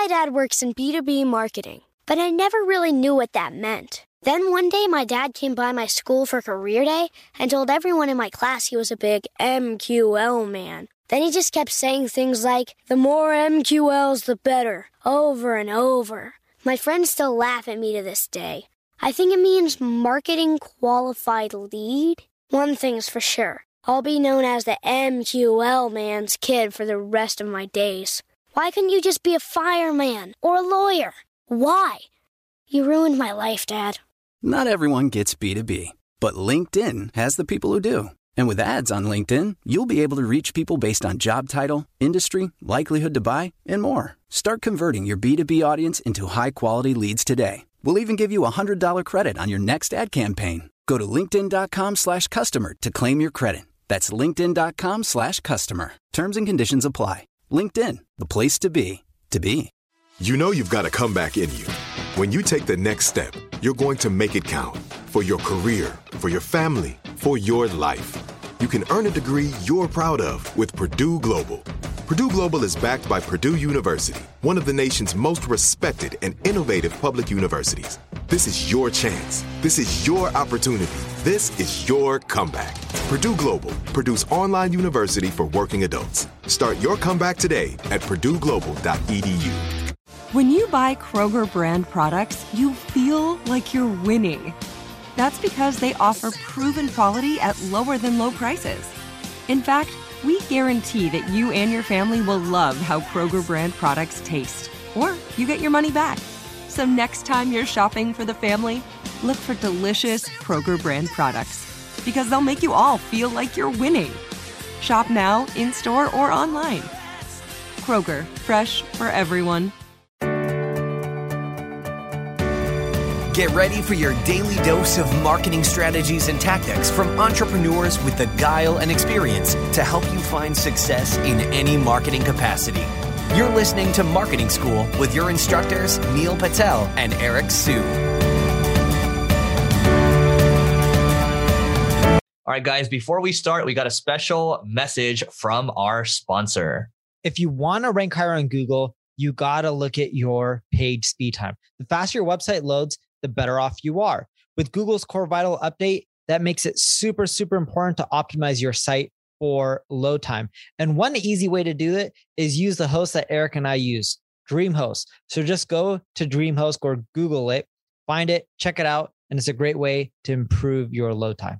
My dad works in B2B marketing, but I never really knew what that meant. Then one day, my dad came by my school for career day and told everyone in my class he was a big MQL man. Then he just kept saying things like, the more MQLs, the better, over and over. My friends still laugh at me to this day. I think it means marketing qualified lead. One thing's for sure. I'll be known as the MQL man's kid for the rest of my days. Why couldn't you just be a fireman or a lawyer? Why? You ruined my life, Dad. Not everyone gets B2B, but LinkedIn has the people who do. And with ads on LinkedIn, you'll be able to reach people based on job title, industry, likelihood to buy, and more. Start converting your B2B audience into high-quality leads today. We'll even give you a $100 credit on your next ad campaign. Go to linkedin.com/customer to claim your credit. That's linkedin.com/customer. Terms and conditions apply. LinkedIn, the place to be, to be. You know you've got a comeback in you. When you take the next step, you're going to make it count. For your career, for your family, for your life. You can earn a degree you're proud of with Purdue Global. Purdue Global is backed by Purdue University, one of the nation's most respected and innovative public universities. This is your chance. This is your opportunity. This is your comeback. Purdue Global, Purdue's online university for working adults. Start your comeback today at purdueglobal.edu. When you buy Kroger brand products, you feel like you're winning. That's because they offer proven quality at lower than low prices. In fact, we guarantee that you and your family will love how Kroger brand products taste, or you get your money back. So next time you're shopping for the family, look for delicious Kroger brand products, because they'll make you all feel like you're winning. Shop now, in-store, or online. Kroger, fresh for everyone. Get ready for your daily dose of marketing strategies and tactics from entrepreneurs with the guile and experience to help you find success in any marketing capacity. You're listening to Marketing School with your instructors, Neil Patel and Eric Siu. All right, guys, before we start, we got a special message from our sponsor. If you want to rank higher on Google, you got to look at your page speed time. The faster your website loads, the better off you are. With Google's Core Vital update, that makes it super, super important to optimize your site for load time. And one easy way to do it is use the host that Eric and I use, DreamHost. So just go to DreamHost or Google it, find it, check it out, and it's a great way to improve your load time.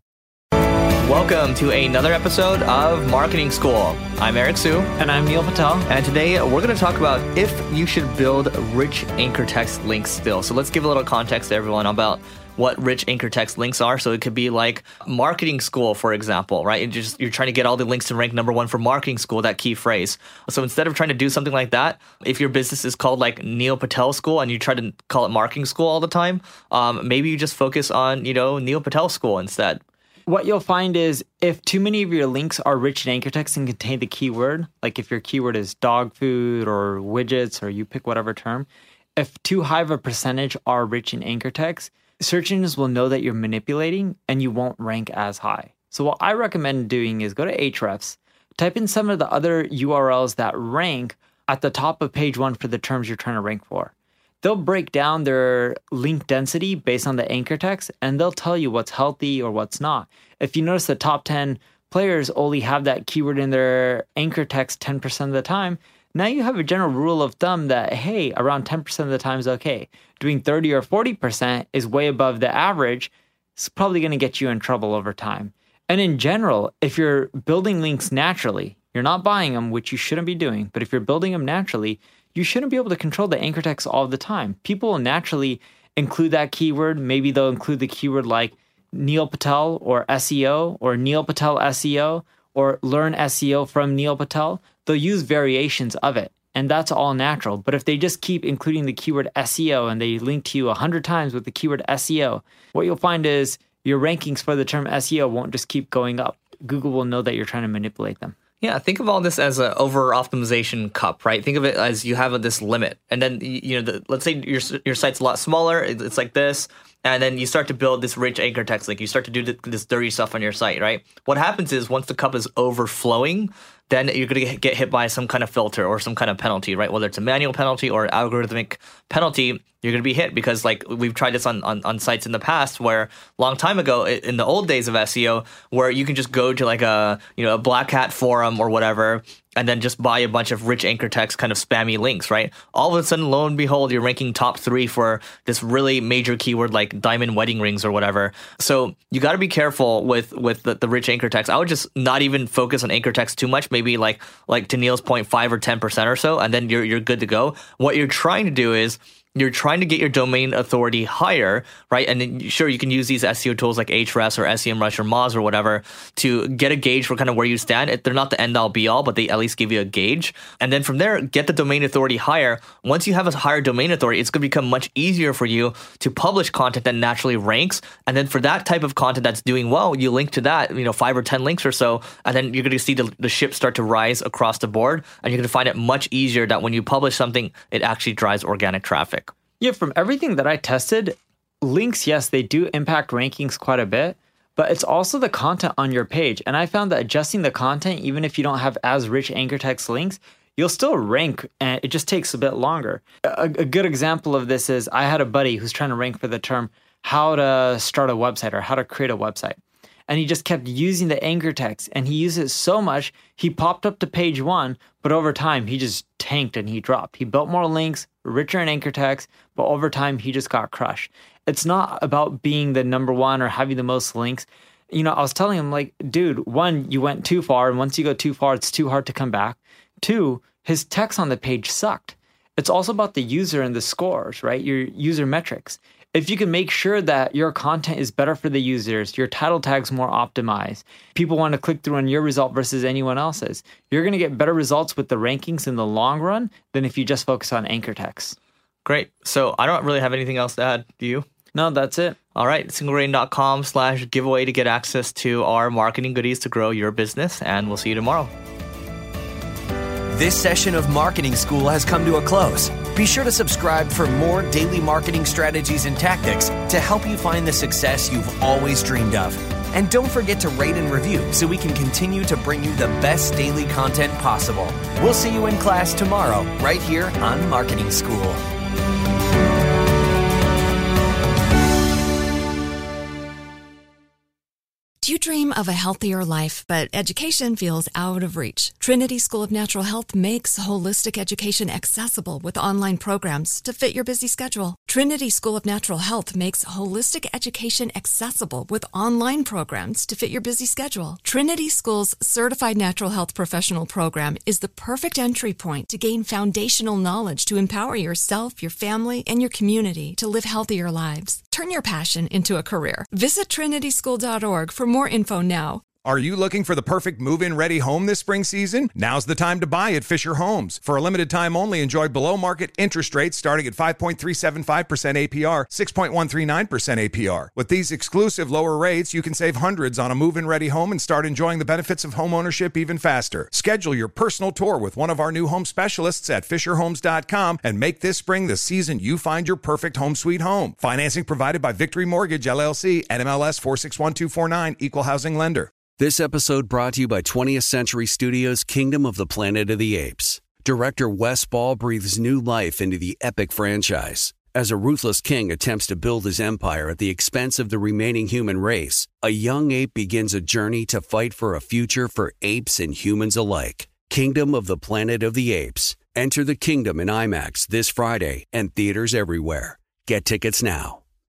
Welcome to another episode of Marketing School. I'm Eric Siu. And I'm Neil Patel. And today we're going to talk about if you should build rich anchor text links still. So let's give a little context to everyone about what rich anchor text links are. So it could be like Marketing School, for example, right? You're trying to get all the links to rank number one for Marketing School, that key phrase. So instead of trying to do something like that, if your business is called like Neil Patel School and you try to call it Marketing School all the time, maybe you just focus on, Neil Patel School instead. What you'll find is if too many of your links are rich in anchor text and contain the keyword, like if your keyword is dog food or widgets or you pick whatever term, if too high of a percentage are rich in anchor text, search engines will know that you're manipulating and you won't rank as high. So what I recommend doing is go to Ahrefs, type in some of the other URLs that rank at the top of page one for the terms you're trying to rank for. They'll break down their link density based on the anchor text, and they'll tell you what's healthy or what's not. If you notice the top 10 players only have that keyword in their anchor text 10% of the time, now you have a general rule of thumb that, hey, around 10% of the time is okay. Doing 30 or 40% is way above the average. It's probably going to get you in trouble over time. And in general, if you're building links naturally, you're not buying them, which you shouldn't be doing, but if you're building them naturally, you shouldn't be able to control the anchor text all the time. People will naturally include that keyword. Maybe they'll include the keyword like Neil Patel or SEO or Neil Patel SEO or learn SEO from Neil Patel. They'll use variations of it, and that's all natural. But if they just keep including the keyword SEO and they link to you 100 times with the keyword SEO, what you'll find is your rankings for the term SEO won't just keep going up. Google will know that you're trying to manipulate them. Yeah, think of all this as an over-optimization cup, right? Think of it as you have this limit. And then, let's say your site's a lot smaller. It's like this. and then you start to build this rich anchor text link. You start to do this dirty stuff on your site, right? What happens is once the cup is overflowing, then you're going to get hit by some kind of filter or some kind of penalty, right? Whether it's a manual penalty or an algorithmic penalty, you're going to be hit because like we've tried this on sites in the past where long time ago in the old days of SEO where you can just go to like a Black Hat forum or whatever and then just buy a bunch of rich anchor text kind of spammy links, right? All of a sudden, lo and behold, you're ranking top 3 for this really major keyword like diamond wedding rings or whatever. So you got to be careful with the rich anchor text. I would just not even focus on anchor text too much, maybe like to Neil's point, 5 or 10% or so, and then you're good to go. What you're trying to do is you're trying to get your domain authority higher, right? And then, sure, you can use these SEO tools like Ahrefs or SEMrush or Moz or whatever to get a gauge for kind of where you stand. They're not the end-all be-all, but they at least give you a gauge. And then from there, get the domain authority higher. Once you have a higher domain authority, it's going to become much easier for you to publish content that naturally ranks. And then for that type of content that's doing well, you link to that, 5 or 10 links or so, and then you're going to see the ship start to rise across the board. And you're going to find it much easier that when you publish something, it actually drives organic traffic. Yeah, from everything that I tested, links, yes, they do impact rankings quite a bit, but it's also the content on your page. And I found that adjusting the content, even if you don't have as rich anchor text links, you'll still rank, and it just takes a bit longer. A good example of this is I had a buddy who's trying to rank for the term how to start a website or how to create a website. And he just kept using the anchor text, and he used it so much, he popped up to page 1, but over time, he just tanked and he dropped. He built more links, richer in anchor text, but over time, he just got crushed. It's not about being the number one or having the most links. I was telling him, like, dude, 1, you went too far, and once you go too far, it's too hard to come back. 2, his text on the page sucked. It's also about the user and the scores, right? Your user metrics. If you can make sure that your content is better for the users, your title tag's more optimized, people want to click through on your result versus anyone else's, you're going to get better results with the rankings in the long run than if you just focus on anchor text. Great. So I don't really have anything else to add. Do you? No, that's it. All right. SingleGrain.com/giveaway to get access to our marketing goodies to grow your business. And we'll see you tomorrow. This session of Marketing School has come to a close. Be sure to subscribe for more daily marketing strategies and tactics to help you find the success you've always dreamed of. And don't forget to rate and review so we can continue to bring you the best daily content possible. We'll see you in class tomorrow, right here on Marketing School. Do you dream of a healthier life, but education feels out of reach? Trinity School of Natural Health makes holistic education accessible with online programs to fit your busy schedule. Trinity School of Natural Health makes holistic education accessible with online programs to fit your busy schedule. Trinity School's Certified Natural Health Professional Program is the perfect entry point to gain foundational knowledge to empower yourself, your family, and your community to live healthier lives. Turn your passion into a career. Visit trinityschool.org for more info now. Are you looking for the perfect move-in ready home this spring season? Now's the time to buy at Fisher Homes. For a limited time only, enjoy below-market interest rates starting at 5.375% APR, 6.139% APR. With these exclusive lower rates, you can save hundreds on a move-in ready home and start enjoying the benefits of home ownership even faster. Schedule your personal tour with one of our new home specialists at FisherHomes.com and make this spring the season you find your perfect home sweet home. Financing provided by Victory Mortgage, LLC, NMLS 461249, Equal Housing Lender. This episode brought to you by 20th Century Studios' Kingdom of the Planet of the Apes. Director Wes Ball breathes new life into the epic franchise. As a ruthless king attempts to build his empire at the expense of the remaining human race, a young ape begins a journey to fight for a future for apes and humans alike. Kingdom of the Planet of the Apes. Enter the kingdom in IMAX this Friday and theaters everywhere. Get tickets now.